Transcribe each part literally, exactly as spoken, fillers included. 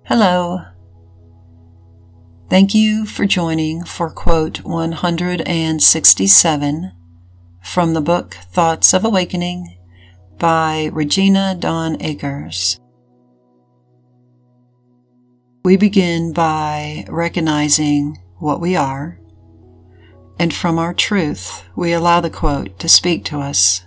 Hello. Thank you for joining for quote one hundred sixty-seven from the book Thoughts of Awakening by Regina Dawn Akers. We begin by recognizing what we are, and from our truth, we allow the quote to speak to us.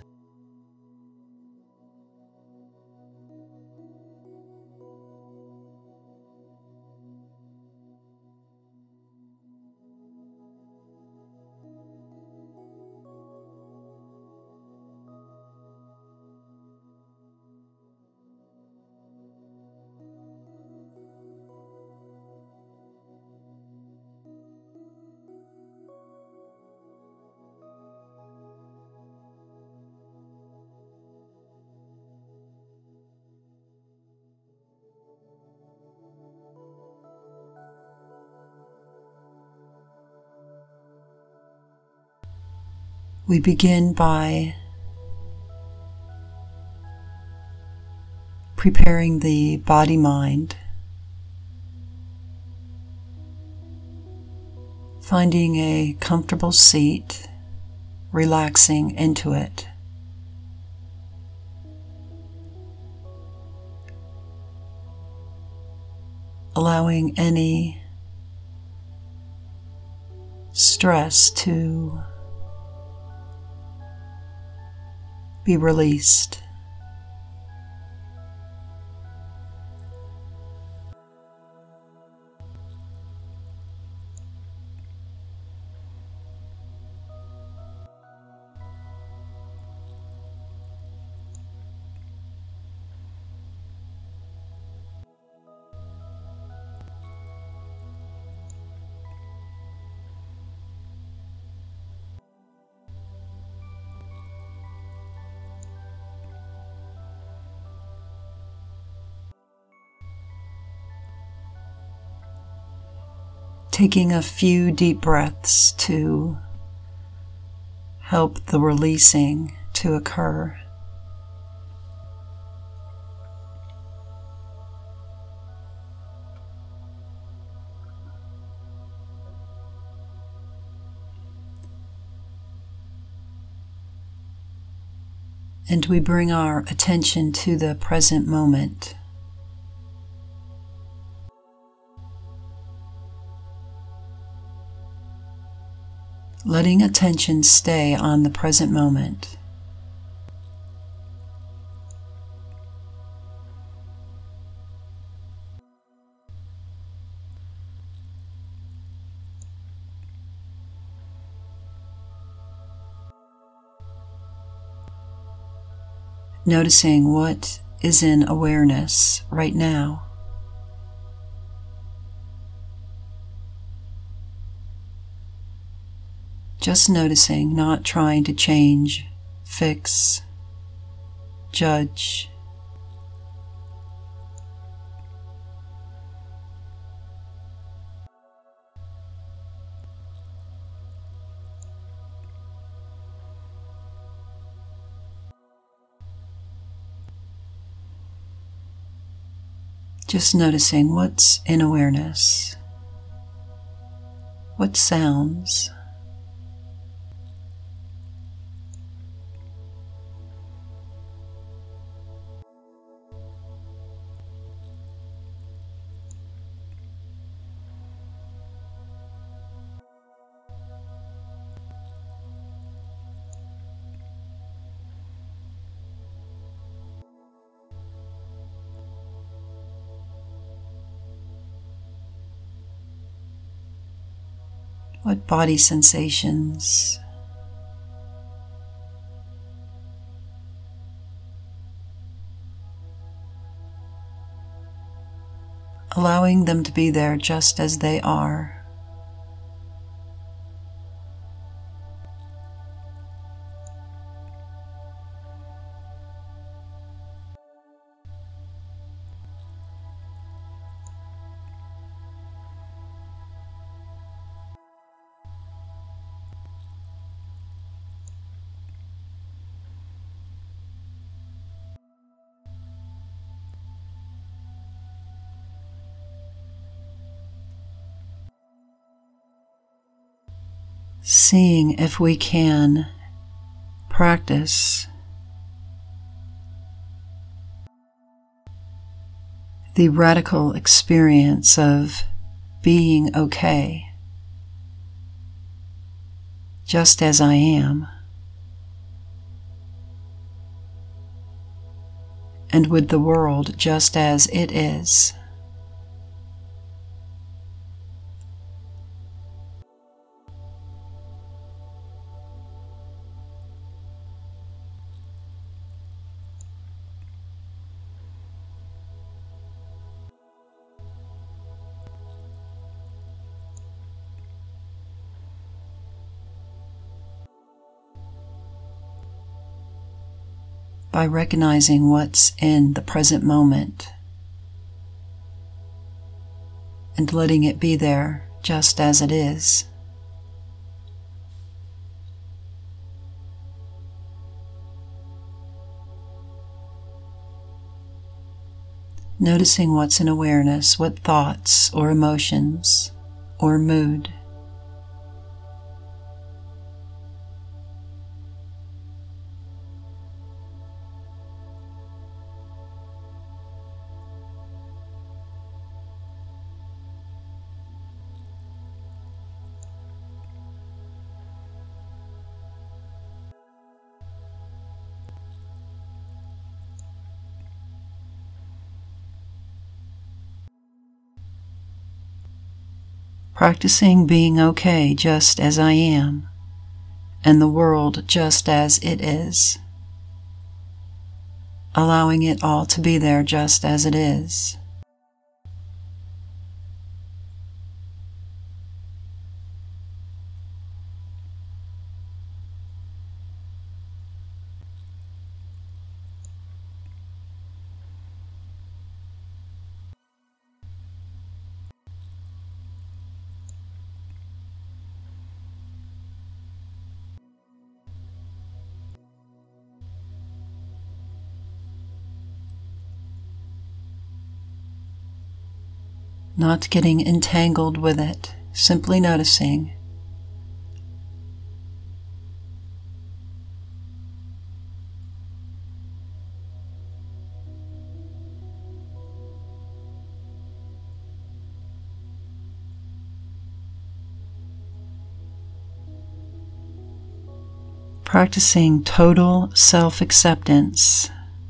We begin by preparing the body-mind, finding a comfortable seat, relaxing into it. Allowing any stress to be released. Taking a few deep breaths to help the releasing to occur. And we bring our attention to the present moment. Letting attention stay on the present moment. Noticing what is in awareness right now. Just noticing, not trying to change, fix, judge. Just noticing what's in awareness, what sounds. What body sensations? Allowing them to be there just as they are. seeing if we can practice the radical experience of being okay, just as I am, and with the world just as it is. By recognizing what's in the present moment and letting it be there just as it is. Noticing what's in awareness, what thoughts or emotions or mood. Practicing being okay just as I am, and the world just as it is. Allowing it all to be there just as it is. Not getting entangled with it, simply noticing. Practicing total self-acceptance.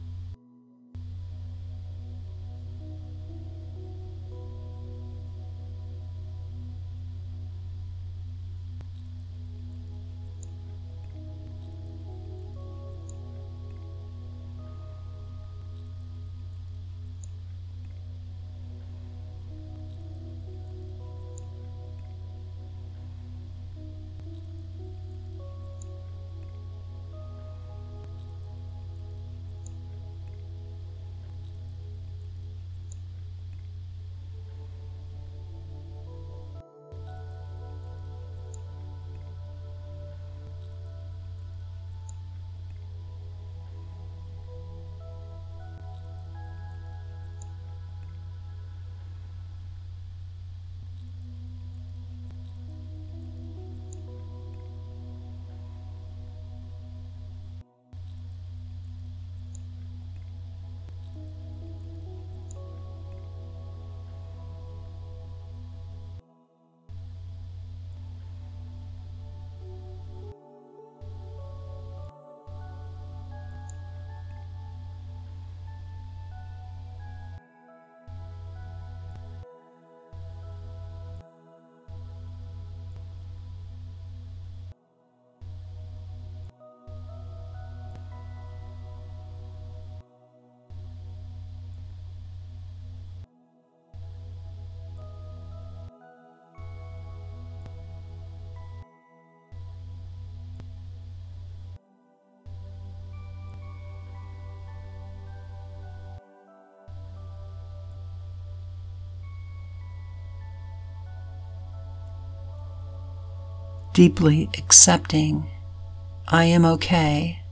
Deeply accepting I am okay,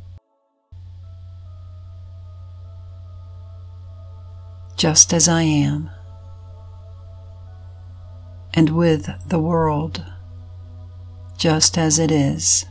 just as I am, and with the world just as it is.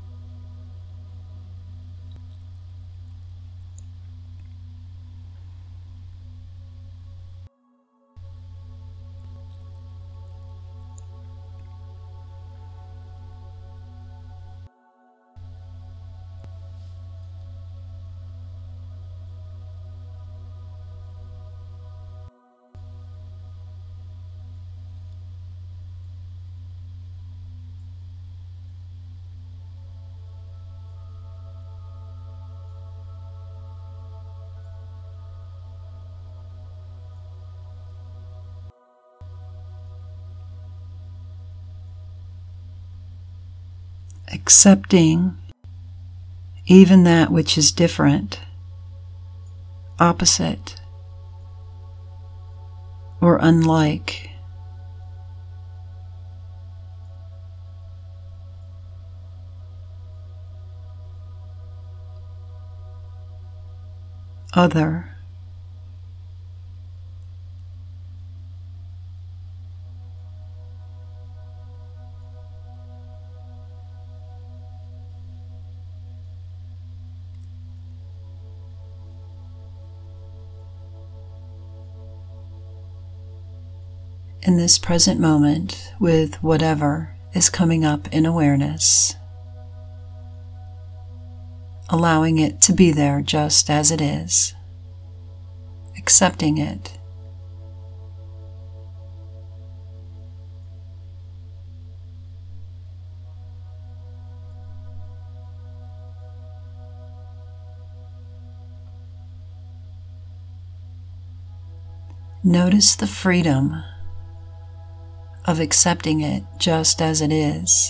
Accepting even that which is different, opposite, or unlike. Other. In this present moment, with whatever is coming up in awareness, allowing it to be there just as it is, accepting it. Notice the freedom of accepting it just as it is.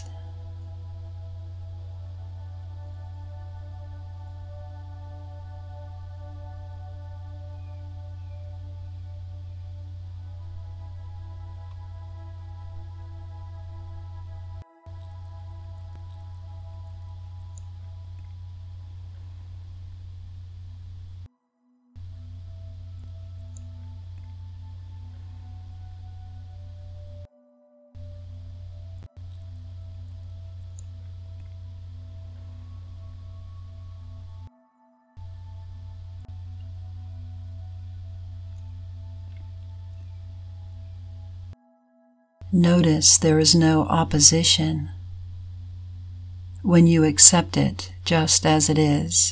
Notice there is no opposition when you accept it just as it is.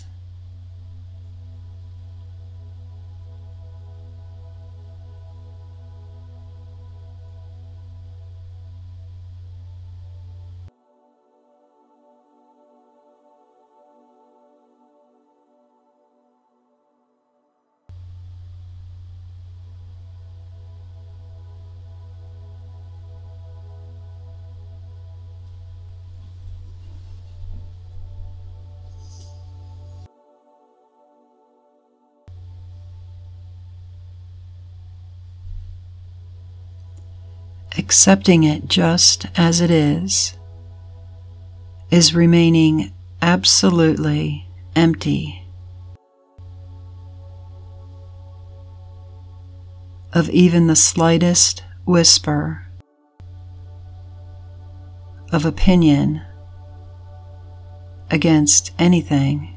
Accepting it just as it is is remaining absolutely empty of even the slightest whisper of opinion against anything.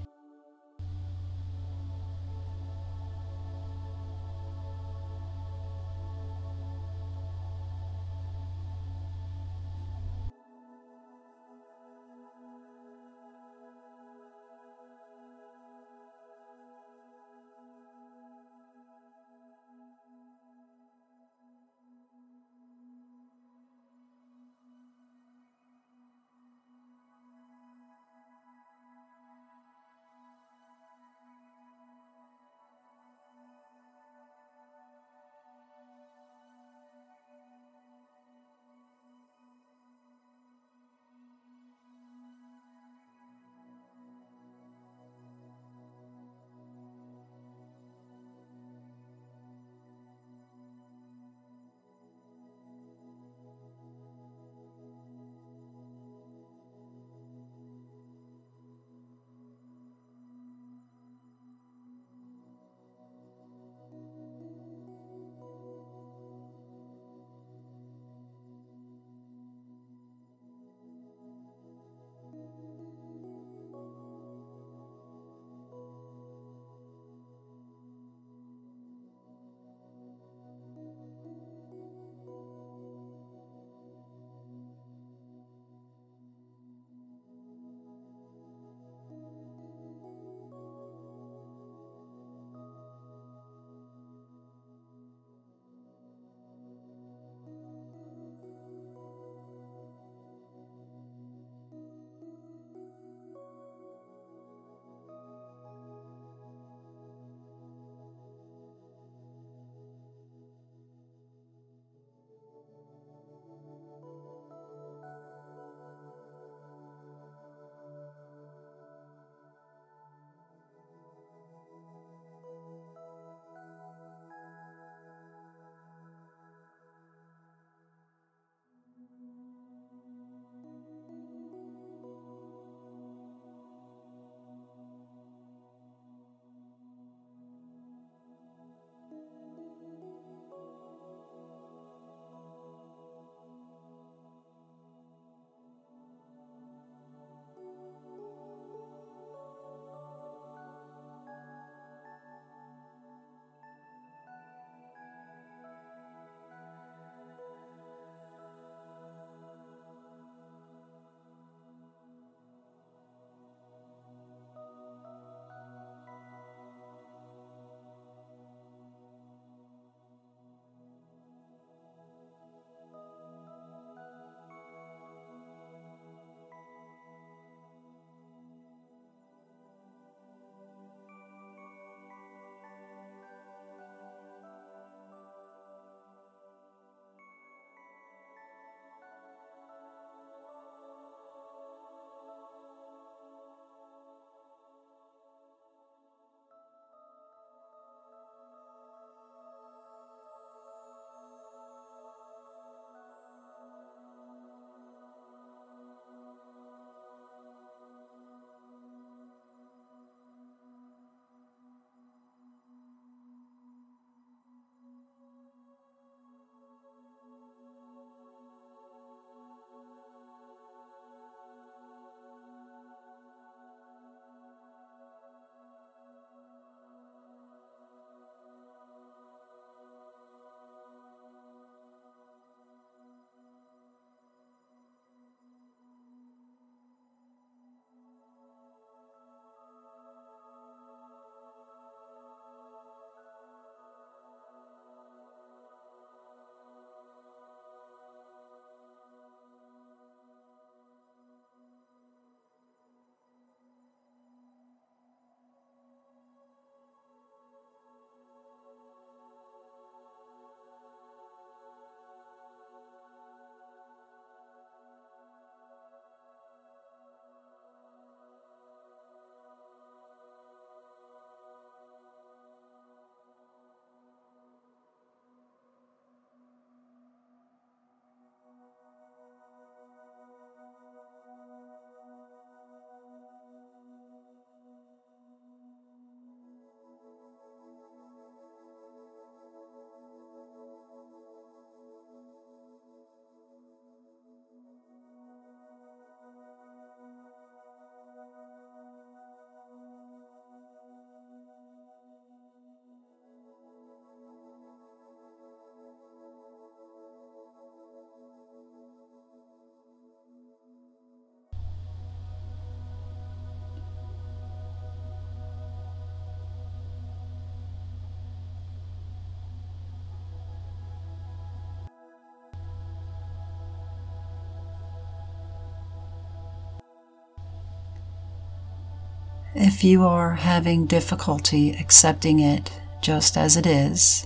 If you are having difficulty accepting it just as it is,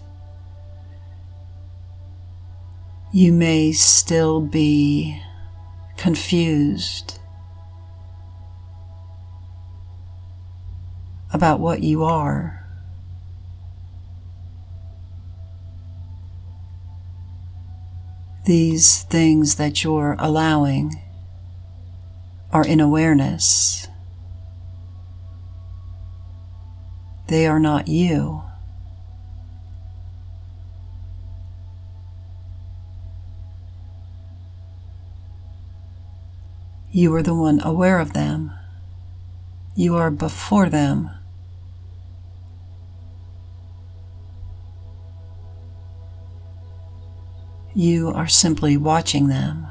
you may still be confused about what you are. These things that you're allowing are in awareness. They are not you. You are the one aware of them. You are before them. You are simply watching them.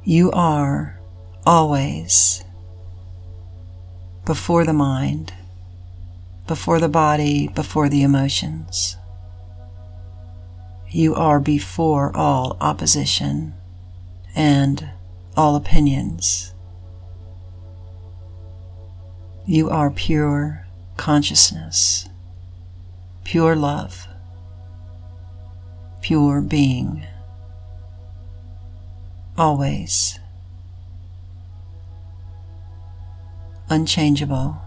You are always before the mind, before the body, before the emotions. You are before all opposition and all opinions. You are pure consciousness, pure love, pure being, always, unchangeable.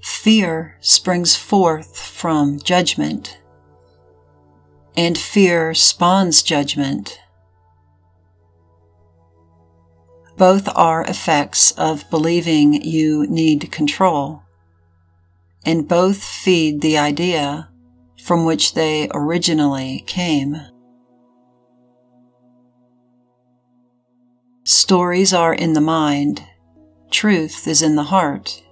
Fear springs forth from judgment, and fear spawns judgment. Both are effects of believing you need control, and both feed the idea from which they originally came. Stories are in the mind, truth is in the heart.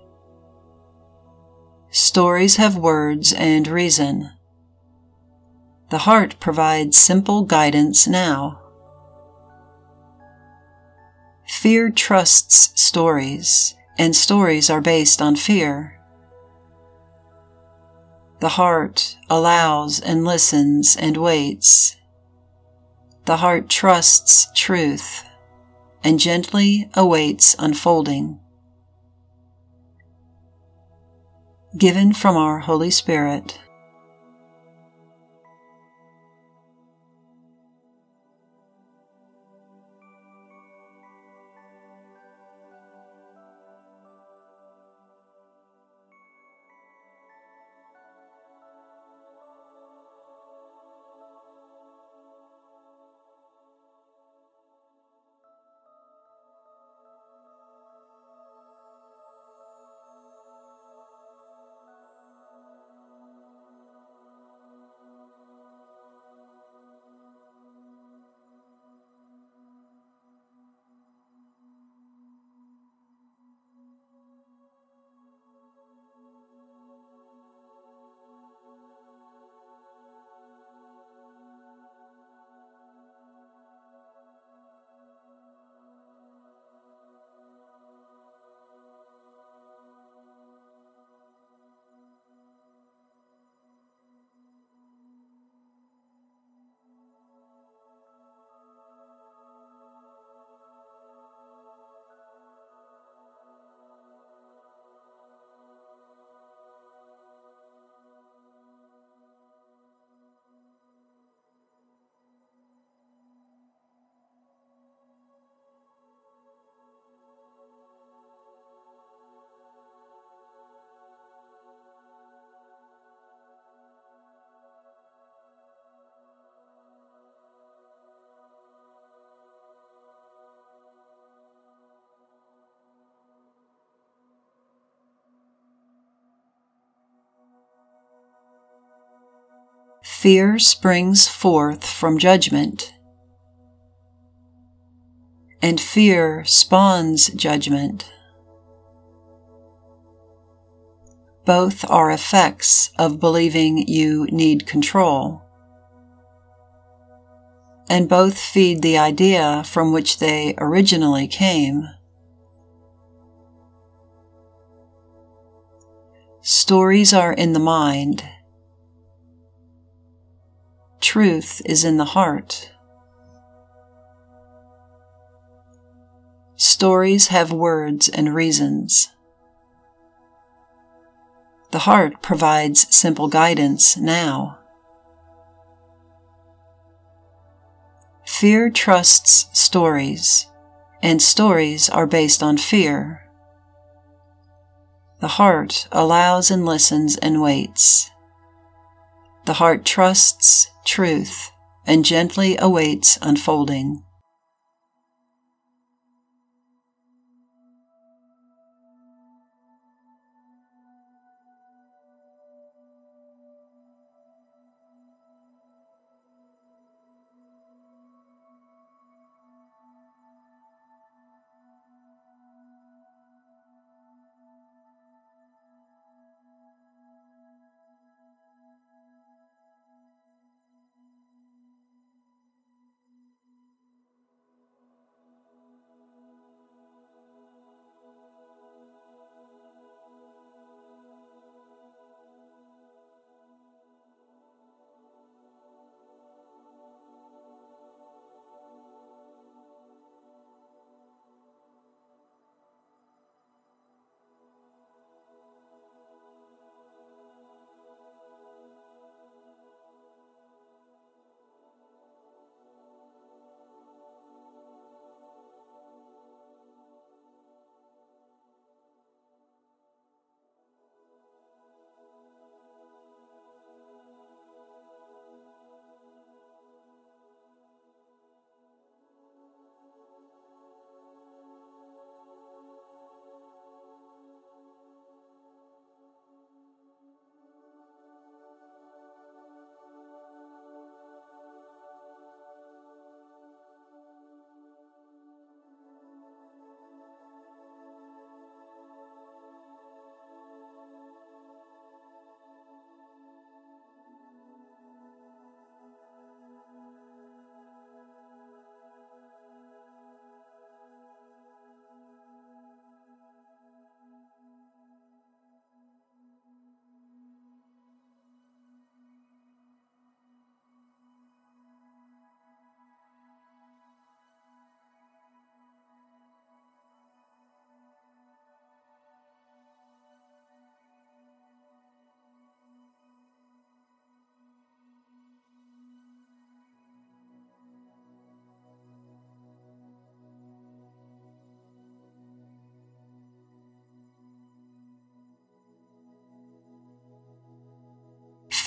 Stories have words and reason. The heart provides simple guidance now. Fear trusts stories, and stories are based on fear. The heart allows and listens and waits. The heart trusts truth and gently awaits unfolding. Given from our Holy Spirit. Fear springs forth from judgment, and fear spawns judgment. Both are effects of believing you need control, and both feed the idea from which they originally came. Stories are in the mind. Truth is in the heart. Stories have words and reasons. The heart provides simple guidance now. Fear trusts stories, and stories are based on fear. The heart allows and listens and waits. The heart trusts truth and gently awaits unfolding.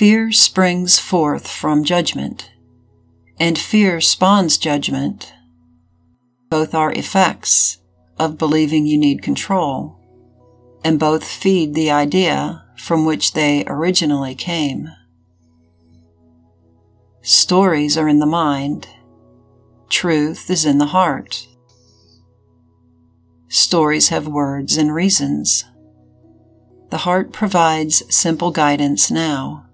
Fear springs forth from judgment, and fear spawns judgment. Both are effects of believing you need control, and both feed the idea from which they originally came. Stories are in the mind. Truth is in the heart. Stories have words and reasons. The heart provides simple guidance now.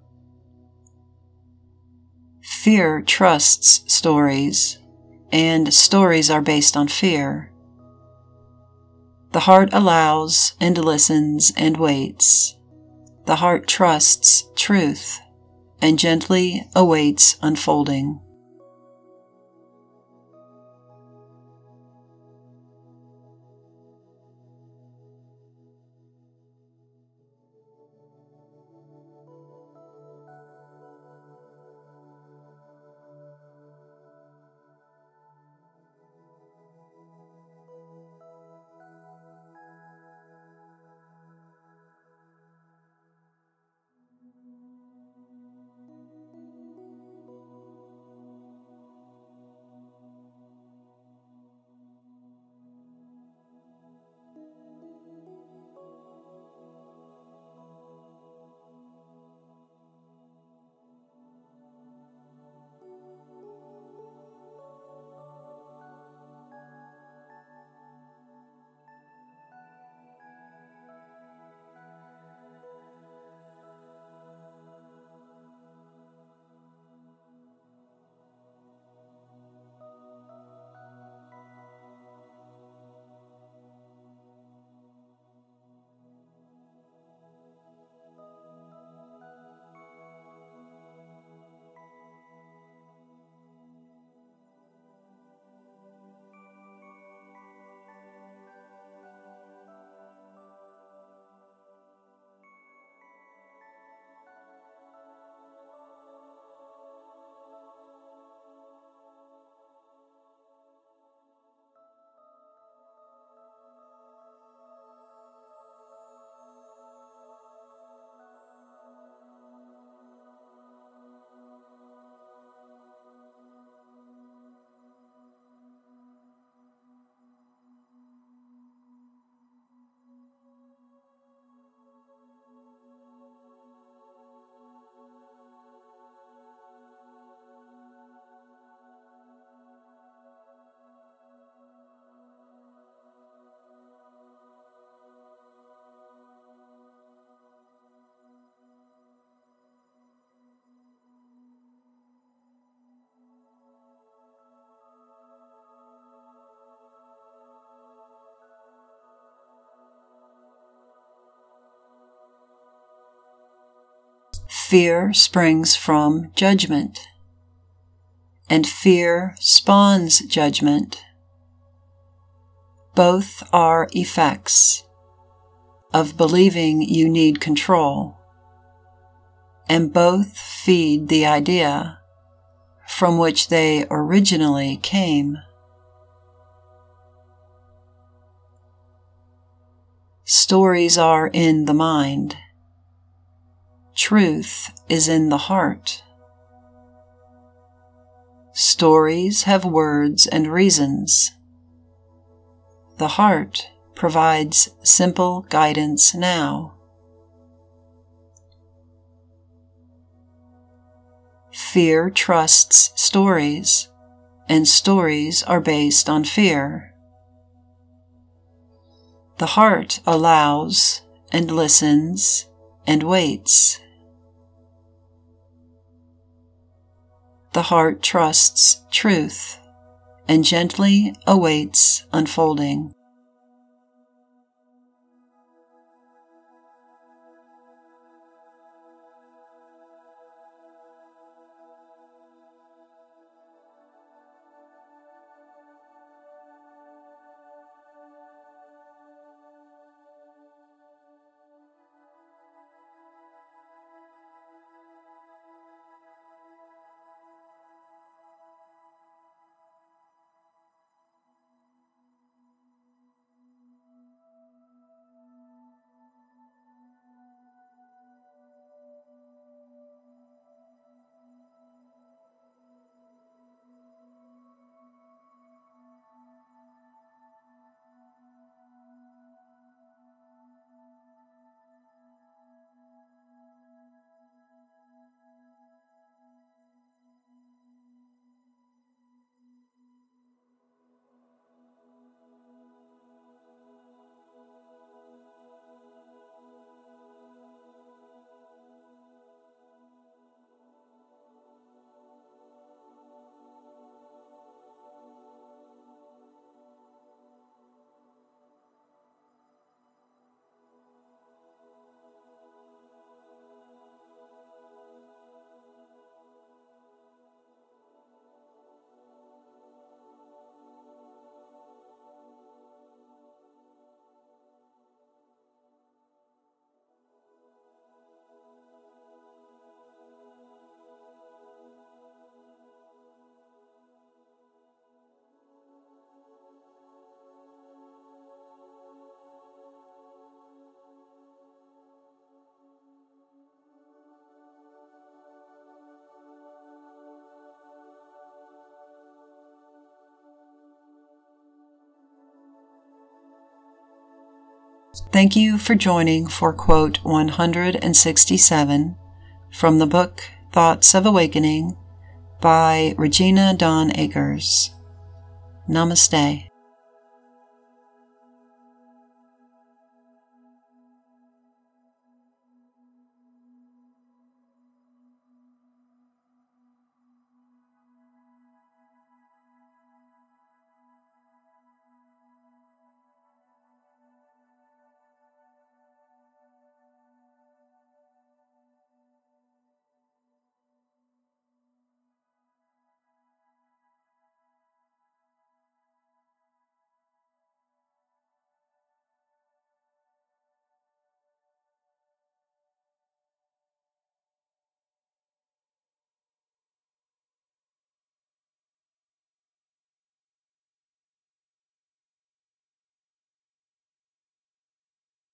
Fear trusts stories, and stories are based on fear. The heart allows and listens and waits. The heart trusts truth and gently awaits unfolding. Fear springs from judgment, and fear spawns judgment. Both are effects of believing you need control, and both feed the idea from which they originally came. Stories are in the mind. Truth is in the heart. Stories have words and reasons. The heart provides simple guidance now. Fear trusts stories, and stories are based on fear. The heart allows and listens and waits. The heart trusts truth and gently awaits unfolding. Thank you for joining for quote one hundred sixty-seven from the book Thoughts of Awakening by Regina Dawn Akers. Namaste.